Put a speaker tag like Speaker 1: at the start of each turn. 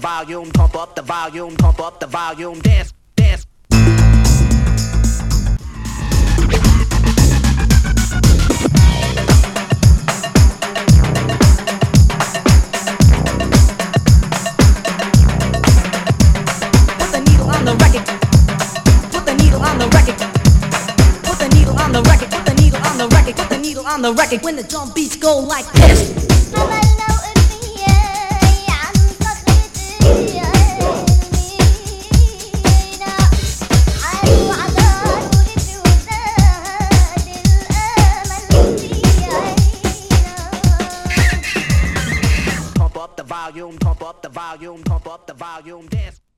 Speaker 1: volume, pump up the volume, pump up the volume, dance, dance.
Speaker 2: Put the needle on the record. Put the needle on the record. Put the needle on the record. Put the needle on the record. Put the needle on the record. When the drum beats go like this.
Speaker 1: Pump up the volume, pump up the volume, pump up the volume, dance.